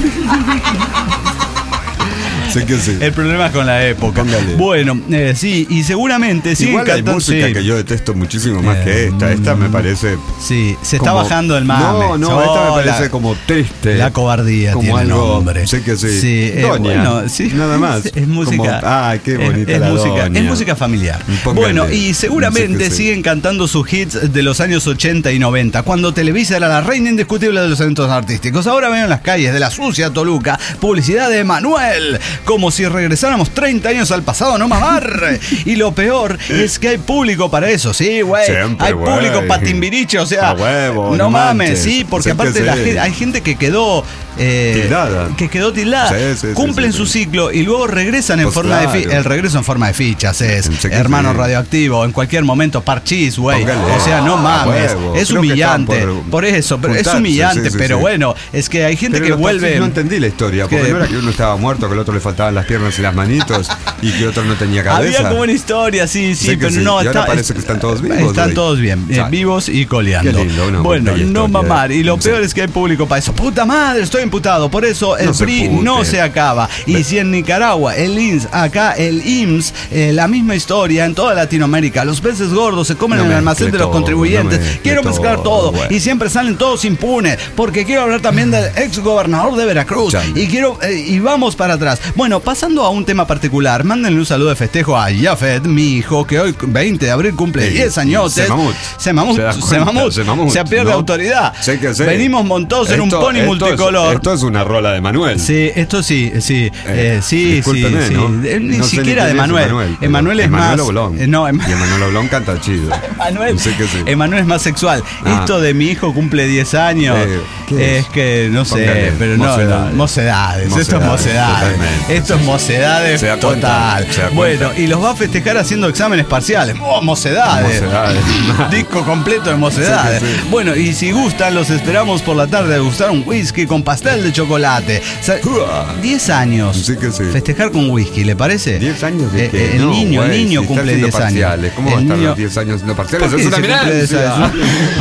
Sé que sí. El problema es con la época. Póngale. Bueno, eh, sí, y seguramente siguen Igual hay cantando. música sí. que yo detesto muchísimo más Eh, que esta. Esta me parece. Sí, se está como- bajando el mame. No, no, Oh, esta me parece la- como triste. La cobardía como tiene algo. nombre. Sé que sí. Sí, eh, Doña. bueno, sí. Nada más. Es música. Como, ay, qué es- bonita es, la música, doña. es música familiar. Póngale. Bueno, y seguramente Sé que sí. siguen cantando sus hits de los años ochenta y noventa, cuando Televisa era la reina indiscutible de los eventos artísticos. Ahora ven en las calles de la sucia Toluca publicidad de Manuel, como si regresáramos treinta años al pasado, no mamar. Y lo peor es que hay público para eso, sí, güey. Siempre, Hay güey. público para Timbiriche, o sea, A huevo, no no mames, manches. sí, porque Sé que aparte sí. la gente, hay gente que quedó eh, Tildada. que quedó tildada, Sí, sí, sí, cumplen sí, su sí. ciclo y luego regresan en Pues forma de fi- claro. el regreso en forma de fichas es Sé que hermano sí. radioactivo, en cualquier momento parchís, güey. Póngale. O sea, no A mames, huevo. es Creo que humillante. están Por, por eso, pero es juntarse, humillante, sí, sí, pero sí. bueno, es que hay gente Pero que los vuelve. taxis no entendí la historia, porque que- no era que uno estaba muerto, que el otro le faltaban las piernas y las manitos y que otro no tenía cabeza. Había como una historia, sí, sí, Sé que pero sí. no Y ahora está- parece que están todos vivos, Están güey. todos bien, eh, Chale. vivos y coleando. Qué lindo, una bueno, bella no historia. mamar. Y lo Sí. peor es que hay público para eso. Puta madre, estoy imputado. Por eso el No se P R I pute. no se acaba. Y Ve- si en Nicaragua, el I M S S, acá el I M S S, eh, la misma historia en toda Latinoamérica. Los peces gordos se comen No en el almacén mezcle de los todo, contribuyentes. no mezcle Quiero mezclar todo, todo. güey. Y siempre salen todos impunes. Porque quiero hablar también del ex gobernador de Veracruz. Chale. Y quiero eh, y vamos para atrás. Bueno, pasando a un tema particular, mándenle un saludo de festejo a Jafet, mi hijo, que hoy veinte de abril cumple Sí, diez añotes. Semamut. Semamut, Se da cuenta, Semamut. Semamut, Se pierde ¿no? autoridad. Sé que sí. Venimos montados en un Esto- pony esto multicolor. Es, esto es una rola de Manuel. Sí, esto sí, sí, eh, sí, sí, discúlpeme, sí. ¿no? Eh, Ni No sé siquiera quién de es Manuel. Emanuel, pero Emanuel es Emanuel más. Oblón. eh, no, Em- Y Emanuel Oblón canta chido. Emanuel, Sé que sí. Emanuel es más sexual. Ah. Esto de mi hijo cumple diez años. Eh, ¿qué es? es? que no sé, Póngale, pero no, mocedades. no, mocedades. Esto es Mocedades, mocedades. totalmente. Esto es mocedades ¿Se da cuenta? total. ¿Se da cuenta? Bueno, y los va a festejar haciendo exámenes parciales. ¡Oh, mocedades! Mocedades. Disco completo de mocedades. Sí que sí. Bueno, y si gustan, los esperamos por la tarde a degustar un whisky con pastel de chocolate. Sa- diez años. Sí que sí. Festejar con whisky, ¿le parece? ¿diez años de Eh, qué? eh, el No, niño, el güey, niño si está cumple haciendo diez años. parciales, ¿Cómo va a El estar niño- los diez años haciendo parciales? ¿Por qué Es una se cumple eminencia. diez años?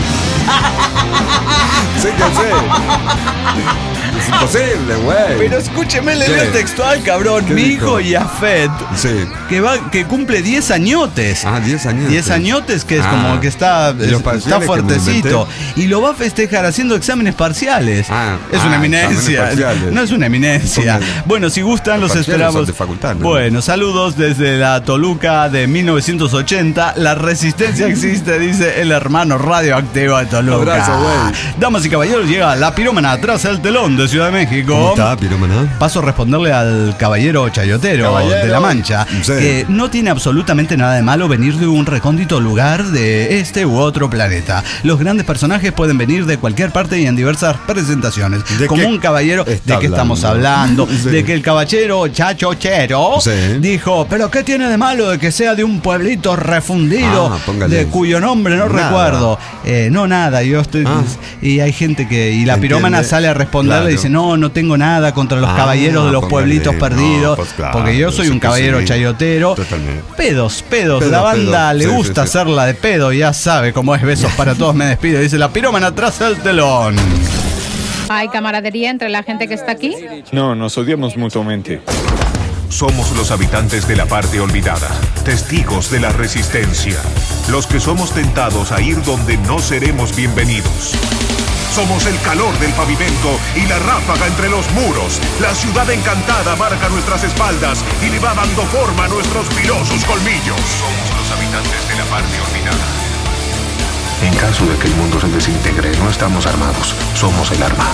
Sí que sí. Es imposible, güey. Pero escúcheme leer ¿Qué? el textual, cabrón. ¿Qué Mi dijo? hijo Jafet, Sí. que va, que cumple diez añotes. Ah, diez años. diez añotes, que es Ah. como que está, ¿Y los está parciales que me fuertecito. inventé? Y lo va a festejar haciendo exámenes parciales. Ah, es ah, una exámenes eminencia. parciales. No es una eminencia. Póngale. Bueno, si gustan, Los los parciales esperamos. son de facultad, ¿no? Bueno, saludos desde la Toluca de mil novecientos ochenta. La resistencia existe, dice el hermano radioactivo de Toluca. Abrazo, güey. Damas y caballeros, llega la pirómana atrás del telón de Ciudad de México. ¿Cómo está, pirómana? Paso a responderle al caballero chayotero Caballero. de La Mancha, Sí. que no tiene absolutamente nada de malo venir de un recóndito lugar de este u otro planeta. Los grandes personajes pueden venir de cualquier parte y en diversas presentaciones. ¿De Como qué un caballero, ¿de está qué estamos hablando? Sí. De que el caballero chachochero Sí. dijo, pero ¿qué tiene de malo de que sea de un pueblito refundido, Ah, póngale. de cuyo nombre no Nada. recuerdo? Eh, no, nada, yo estoy... Ah. Y hay gente que... Y la ¿Entiende? pirómana sale a responderle y Claro. dice, no, no tengo nada contra los Ah, caballeros de los póngale. pueblitos perdidos. No, pues claro, porque yo soy sí un que caballero sí. chayotero. Totalmente. Pedos, pedos. Pedo, la banda pedo. le Sí, gusta sí, sí. hacerla de pedo, ya sabe cómo es. Besos para todos, me despido. Dice la pirómana tras el telón. ¿Hay camaradería entre la gente que está aquí? No, nos odiamos mutuamente. Somos los habitantes de la parte olvidada, testigos de la resistencia, los que somos tentados a ir donde no seremos bienvenidos. Somos el calor del pavimento y la ráfaga entre los muros. La ciudad encantada marca nuestras espaldas y le va dando forma a nuestros filosos colmillos. Somos los habitantes de la parte olvidada. En caso de que el mundo se desintegre, no estamos armados, somos el arma.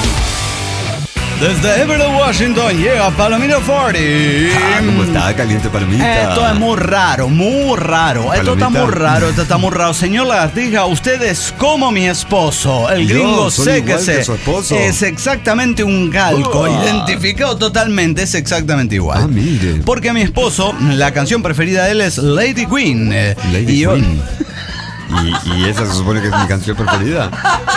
Desde Everett, Washington, llega Palomino cuarenta. Ah, ¿cómo está? Caliente palomita. Esto es muy raro, muy raro. Esto está Palomita. muy raro, esto está muy raro. Señor Lagartija, usted es como mi esposo. El Yo gringo soy sé igual que sé. que su esposo. Es exactamente un calco. Ah. Identificado totalmente, es exactamente igual. Ah, mire. Porque a mi esposo, la canción preferida de él es Lady Queen. eh, Lady y yo- Queen. Y, y esa se supone que es mi canción preferida.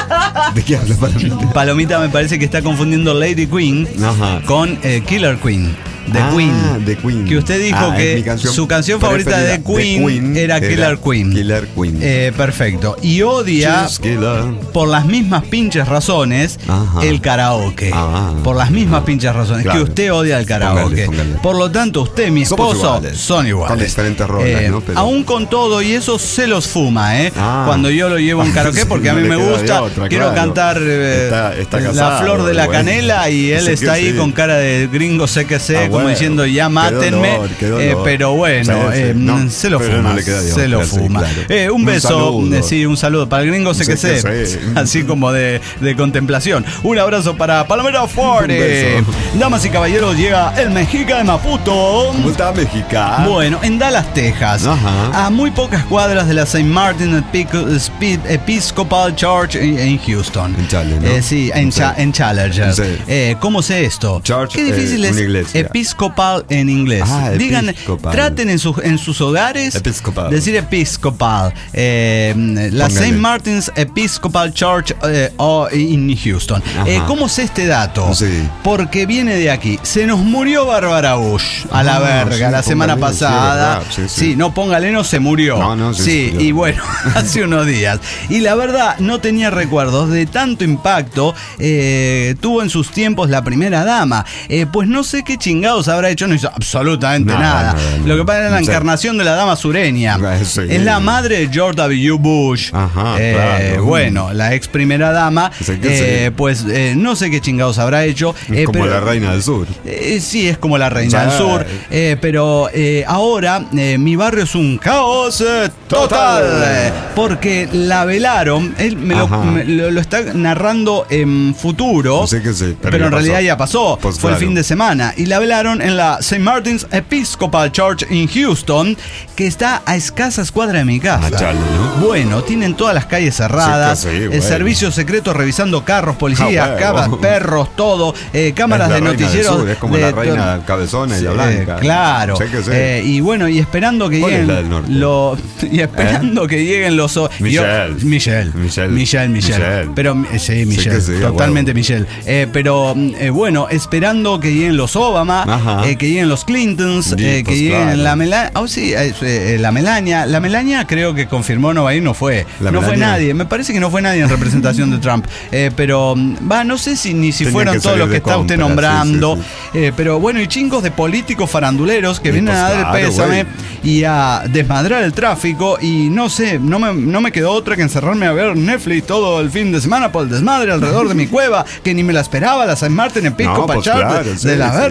¿De qué habla Palomita? Palomita me parece que está confundiendo Lady Queen Ajá. con eh, Killer Queen. The Ah, Queen. The Queen. Que usted dijo Ah, es que mi canción su canción favorita de preferida. Queen, The Queen era Killer Queen. Killer Queen. Eh, perfecto. Y odia, She's killer. por las mismas pinches razones, Ajá. el karaoke. Ah. Por las mismas pinches razones. Claro. Que usted odia el karaoke. Póngale, póngale. Por lo tanto, usted y mi Somos esposo iguales. son iguales. Con diferentes rolas, Eh, ¿no? Pero- Aún con todo, y eso se los fuma, ¿eh? Ah. Cuando yo lo llevo a un karaoke, porque a mí No le me queda de gusta. otra, quiero claro. cantar eh, Está- está La casado, Flor de la bueno. Canela y él Sé que está ahí sí. con cara de gringo, sé que sé, Ah, como bueno. diciendo, ya Qué mátenme. dolor, qué dolor. Eh, pero bueno, Sí, sí. eh, No, se lo pero fuma. no le queda de se lo otra, sí, fuma. claro. Eh, un Un beso, saludo. eh, sí, un saludo. Para el gringo sé, Sé que sé. que sé. Así como de, de contemplación. Un abrazo para Palomero Forte. beso. Damas y caballeros, llega el Mexica de Maputo. ¿Cómo está México? Bueno, en Dallas, Texas, Ajá. a muy pocas cuadras de la Saint Martin Epic- Spe- Episcopal Church en, en Houston. En Challenger, ¿no? Eh, sí, en, Sí. Cha- en Challenger. Sí. Eh, ¿Cómo sé esto? Church, Qué difícil eh, es una iglesia. Episcopal en inglés. Ah, Digan, episcopal. traten en, sus en sus hogares Episcopal. decir Episcopal. Eh, la Póngale. Saint Martin's Episcopal Church eh, oh, in Houston. Eh, Ajá. ¿Cómo sé este dato? Sí. Porque viene de aquí. Se nos murió Bárbara Bush a la Ah, verga sí, la semana póngale, sí, pasada. verdad, sí, sí. Sí, no póngale, no se murió. No, no, sí, sí, se murió. y bueno, hace unos días. Y la verdad, no tenía recuerdos de tanto impacto eh, tuvo en sus tiempos la primera dama. Eh, pues no sé qué chingados habrá hecho, no hizo absolutamente Nada, nada. nada, nada. Lo que pasa es la Sí. encarnación de la dama sureña. Sí. Es la madre de George W. Bush. Ajá, Eh, claro. Bueno, la ex primera dama. Sí que eh, sí. Pues eh, no sé qué chingados habrá hecho. Es eh, como pero- la reina del sur. eh, sí, es como la reina Sí. del sur. eh, pero eh, ahora eh, mi barrio es un caos eh, total. Total. eh, porque la velaron. Él me lo, Ajá. me lo- lo está narrando en futuro. Sí que sí, Pero, pero ya en realidad pasó. ya pasó. Pues Fue el claro. fin de semana. Y la velaron en la Saint Martin's Episcopal Church en Houston, que está a escasas cuadras de mi casa. Ah, chale, ¿no? Bueno, tienen todas las calles cerradas. Sí que sí, el bueno. servicio secreto revisando carros, policías, Ah, bueno. cabas, perros, todo. eh, cámaras Es la de reina del noticieros. sur, es como de la to- reina cabezona y la Sí, blanca. Claro. Sé que sí. Eh, y bueno, y esperando que ¿Cuál es lleguen la del norte? lo- y esperando que lleguen los o- Michelle. yo- Michelle. Michelle. Michelle, Michelle. Michelle. Pero eh, sí, Michelle. que sí, a totalmente huevo. Michelle. Eh, pero mm, eh, bueno, esperando que lleguen los Obama, Ajá. eh, que lleguen los Clintons, Sí, eh, que pues, lleguen claro. la Melania. Oh, sí, eh, eh, la Melania. La Melania creo que confirmó no va a ir, no fue. ¿La no fue Melania? nadie. Me parece que no fue nadie en representación de Trump. Eh, pero mm, va, no sé si ni si Tenía fueron que todos los salir que de está usted compras, nombrando. sí, sí, Eh, pero bueno, y chingos de políticos faranduleros que Y vienen pues a dar claro, el pésame güey. y a desmadrar el tráfico. Y no sé, no me, no me quedó otra que encerrarme a ver Netflix todo el fin de semana por el desmadre alrededor de mi cueva, que ni me la esperaba, la Saint Martin en Pico No, pues Pachar claro, de, sí, de la sí, verga. Y bueno,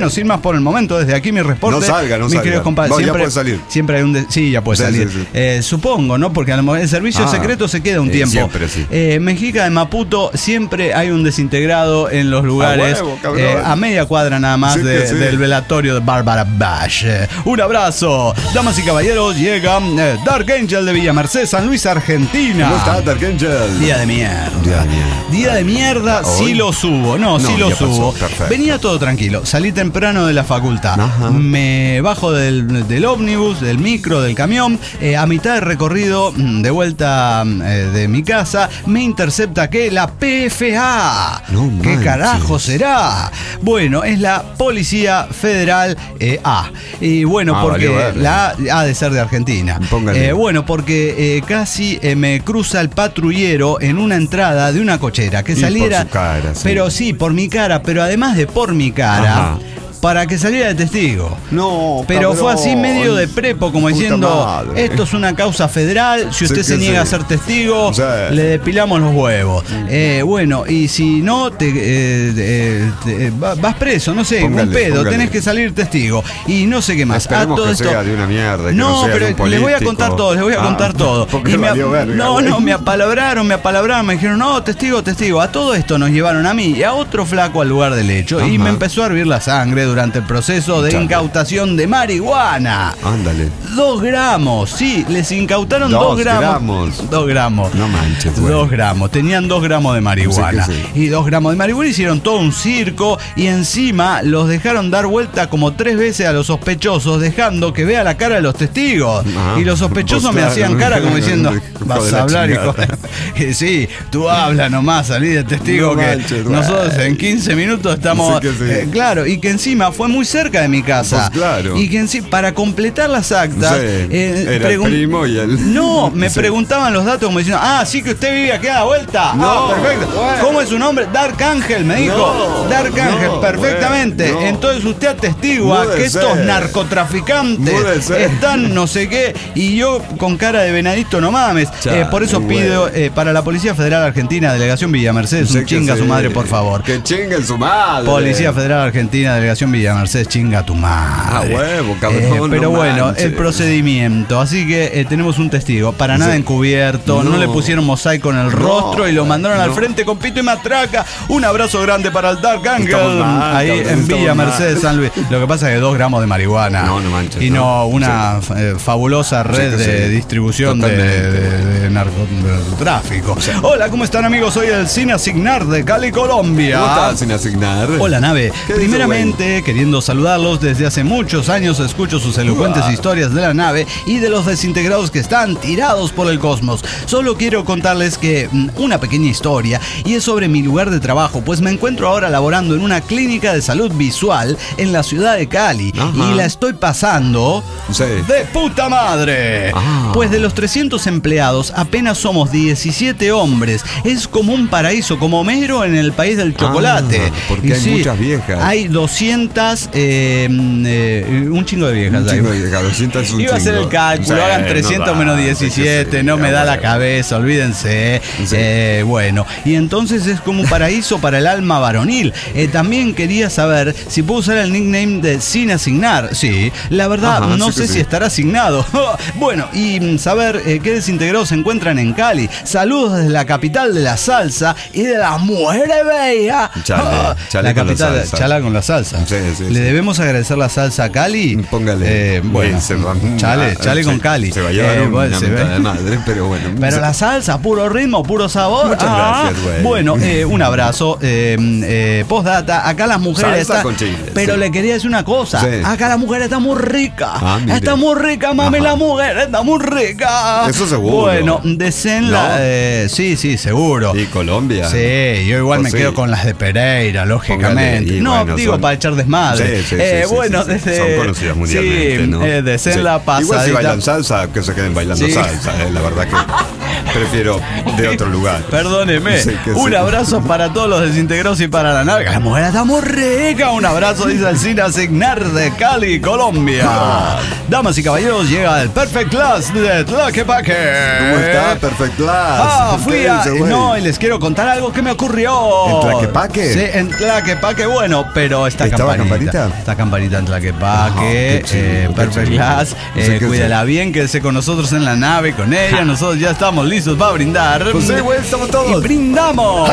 bueno, sin más por el momento, desde aquí mi reporte. No salga, no mis salga. queridos compadres, No, ya siempre, puede salir. Siempre hay un... De- sí, ya puede Sí, salir. sí, sí. Eh, supongo, ¿no? Porque a lo mejor el servicio Ah, secreto se queda un eh, tiempo. siempre, sí. Eh, Mexica de Maputo, siempre hay un desintegrado en los lugares. A huevo, cabrón. eh, a media cuadra nada más Sí que de- sí. del velatorio de Bárbara Bash. Eh, un abrazo. Damas y caballeros, llega eh, Dark Angel de Villa Merced, San Luis, Argentina. ¿Cómo está, Dark Angel? Día de mierda. Día de mierda. Día de mierda, ¿Hoy? sí lo subo. No, No, sí lo ya pasó, subo. perfecto. Venía todo tranquilo. Salí temprano de la facultad. Ajá. Me bajo del, del ómnibus, del micro, del camión. Eh, a mitad de recorrido, mm, de vuelta eh, de mi casa, me intercepta que la P F A. No ¿Qué manches. carajo será? Bueno, es la Policía Federal eh, A. Y bueno, Ah, porque valió verga. la A ha de ser de Argentina. Póngale. Eh, bueno, porque eh, casi eh, me cruza el patrullero en una entrada de una cochera que Y por saliera. su cara, sí. Pero sí, por mi cara, pero además de por mi cara. Ajá. Para que saliera de testigo. No, Pero cabrón. fue así medio de prepo, como Puta diciendo, madre. esto es una causa federal, si usted Sí se que niega sí. a ser testigo, Sí. le depilamos los huevos. Eh, bueno, y si no, te, eh, eh, te- va- vas preso, no sé, Póngale, un pedo, póngale. tenés que salir testigo. Y no sé qué más. Esperemos Ah, todo que esto- sea de una mierda. que no, no, sea de pero un les voy a político. contar todo, les voy a Ah, contar todo. porque Y me- valió verga, no, güey. no, me apalabraron, me apalabraron, me dijeron, no, testigo, testigo. A todo esto nos llevaron a mí y a otro flaco al lugar del hecho. Y Ajá. me empezó a hervir la sangre durante el proceso de Chale. incautación de marihuana. Ándale. Dos gramos, sí, les incautaron dos, Dos gramos. gramos. Dos gramos. No manches, güey. Dos gramos, tenían dos gramos de marihuana. Sí que sí. Y dos gramos de marihuana hicieron todo un circo y encima los dejaron dar vuelta como tres veces a los sospechosos, dejando que vea la cara de los testigos. Ah, y los sospechosos pues me claro. hacían cara como diciendo, Hijo vas de a la hablar, hijo. chingada. Y sí, tú habla nomás, salí de testigo No que manches, güey. nosotros en quince minutos estamos... Sí que sí. eh, claro, y que encima fue muy cerca de mi casa. Pues claro. Y que encima, para completar las actas... Sí, eh, era el pregun- primo y el... No, me Sí. preguntaban los datos como diciendo, ah, sí que usted vive aquí a la vuelta. No, Ah, perfecto. bueno. ¿Cómo es su nombre? Dark Ángel, me dijo. No, Dark Ángel, no, perfectamente. bueno, no. Entonces usted atestigua Puede que estos ser. narcotraficantes Puede ser. están no sé qué. Y yo con cara de venadito, no mames. Chale, Eh, por eso güey. pido eh, para la Policía Federal Argentina, Delegación Villa Mercedes, Sé un que chinga a su sí. madre, por favor. Que chinguen su madre. Policía Federal Argentina, Delegación Villa Mercedes, chinga a tu madre. Ah, huevo, cabrón, Eh, pero no bueno, manches. el procedimiento. Así que eh, tenemos un testigo. Para nada Sí. encubierto, no. No. le pusieron mosaico en el No, rostro y lo mandaron al no. frente con pito y matraca. Un abrazo grande para el Dark Ángel. Estamos mal, Ahí cabrón, en estamos Villa mal. Mercedes, San Luis. Lo que pasa es que dos gramos de marihuana. No, no manches, Y no, no. una Sí. eh, fabulosa red que de sí. distribución de, Totalmente. de- de narco- de tráfico. Hola, ¿cómo están, amigos? Soy el Cine Asignar de Cali, Colombia. ¿Cómo estás sin asignar? Hola, nave. ¿Qué dice, Primeramente, queriendo saludarlos, desde hace muchos años escucho sus elocuentes Uah. historias de la nave y de los desintegrados que están tirados por el cosmos. Solo quiero contarles que mm, una pequeña historia, y es sobre mi lugar de trabajo, pues me encuentro ahora laborando en una clínica de salud visual en la ciudad de Cali. Ajá. Y la estoy pasando Sí. de puta madre. Ah. Pues de los trescientos empleados, apenas somos diecisiete hombres. Es como un paraíso, como Homero en el país del chocolate. Ah, porque Y hay muchas viejas. Hay doscientas, eh, eh, un chingo de viejas. Un hay. chingo de viejas, doscientos es un Iba a hacer chingo. el cálculo, Sí, hagan no trescientos da, menos sí que diecisiete, sí, no me ya da la bueno. cabeza, olvídense. Sí. Eh, bueno, y entonces es como un paraíso para el alma varonil. Eh, también quería saber si puedo usar el nickname de Sin Asignar. Sí, la verdad, Ajá, no sí sé que si sí. estará asignado. Bueno, y mm, saber eh, qué desintegrados se encuentran en Cali. Saludos desde la capital de la salsa y de las mujeres bellas. Chale, chale la con la capital, salsa. chala con la salsa. Sí, sí, Le sí. debemos agradecer la salsa a Cali. Póngale. Eh, bueno, Sí, se va- chale, chale sí, con Cali. Se va a llevar Eh, una bueno, se mentada ve. de madre, pero bueno. Pero Se- la salsa, puro ritmo, puro sabor. Muchas gracias, güey. Bueno, eh, un abrazo. Eh, eh, postdata, acá las mujeres Salsa están. con chile, Pero sí. le quería decir una cosa. Sí. Acá la mujer está muy rica. Ah, mire. está muy rica, mami, Ajá. la mujer está muy rica. Eso seguro. Bueno, deseen la. ¿No? eh, sí, sí, seguro. Y Colombia. Sí, yo igual Pues me sí. quedo con las de Pereira, lógicamente. Póngale, y no, bueno, digo son- para echar desmadre. Sí, sí, Eh, sí, sí, bueno, sí, sí. desde. Son conocidas mundialmente, sí, ¿no? eh, deseen Sí. la pasadita. Igual si bailan salsa, que se queden bailando Sí. salsa, eh, la verdad que... prefiero de otro lugar. Perdóneme. Sí, que Un sí. abrazo para todos los desintegrados y para la nave. La mujer está muy rica. Un abrazo, dice Alcina Signar de Cali, Colombia. Damas y caballeros, llega el Perfect Class de Tlaquepaque. ¿Cómo está? Perfect Class. Ah, fui ¿Qué a... dice, güey? No, y les quiero contar algo que me ocurrió. ¿En Tlaquepaque? Sí, en Tlaquepaque. Bueno, pero está ¿Estaba campanita. Campanita? Está campanita en Tlaquepaque. Ah, qué chido, eh, qué Perfect chido. Class. No sé Eh, qué cuídala hacer. bien, quédese con nosotros en la nave con ella. Nosotros ya estamos listos para brindar. Pues sí, güey, estamos Y todos. brindamos.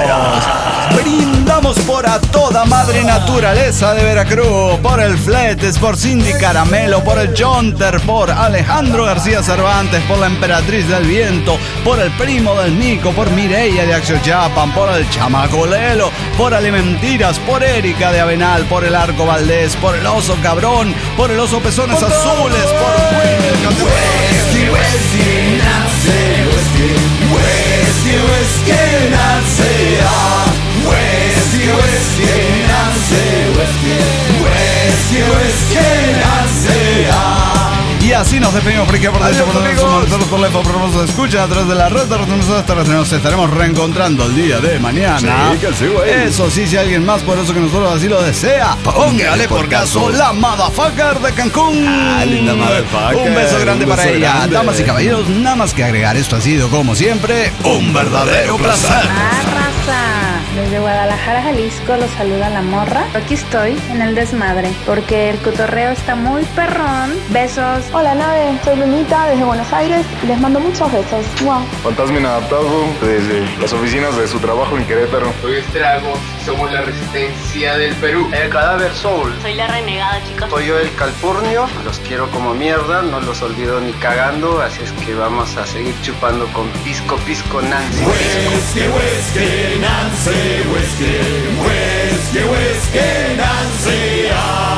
Brindamos por a toda madre naturaleza de Veracruz, por el Fletes, por Cindy Caramelo, por el Jonter, por Alejandro García Cervantes, por la Emperatriz del Viento, por el primo del Nico, por Mireia de Axochapan, por el Chamacolelo, por Alimentiras, por Erika de Avenal, por el Arco Valdés, por el Oso Cabrón, por el Oso Pezones Azules, por Whisky, Whisky, nace, Whisky, Whisky, Whisky, nace, ah. Whisky, Whisky, nace, Whisky, Whisky, Whisky, nace, ah. Y así nos despedimos por aquí por dentro, por nosotros por la por nos escucha a través de la red de nosotros nos estaremos reencontrando el día de mañana. Sí, que sí, güey. Eso sí, si alguien más poderoso que nosotros así lo desea, póngale por caso la motherfucker de Cancún. Ah, linda motherfucker. Un beso grande Un para beso ella. grande. Damas y caballeros, nada más que agregar, esto ha sido como siempre un verdadero placer. Raza, desde Guadalajara, Jalisco, los saluda la morra. Aquí estoy en el desmadre porque el cotorreo está muy perrón. Besos. Hola nave, soy Lunita desde Buenos Aires y les mando muchos besos. Wow. Fantasma inadaptado desde las oficinas de su trabajo en Querétaro. Soy Estragos, somos la resistencia del Perú. El Cadáver Soul. Soy la renegada, chicos. Soy yo el Calpurnio, los quiero como mierda, no los olvido ni cagando, así es que vamos a seguir chupando con Pisco Pisco Nancy. Whisky, whisky, Nancy, whisky, whisky, whisky, Nancy, ah.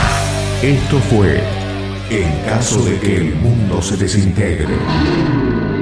Esto fue En caso de que el mundo se desintegre.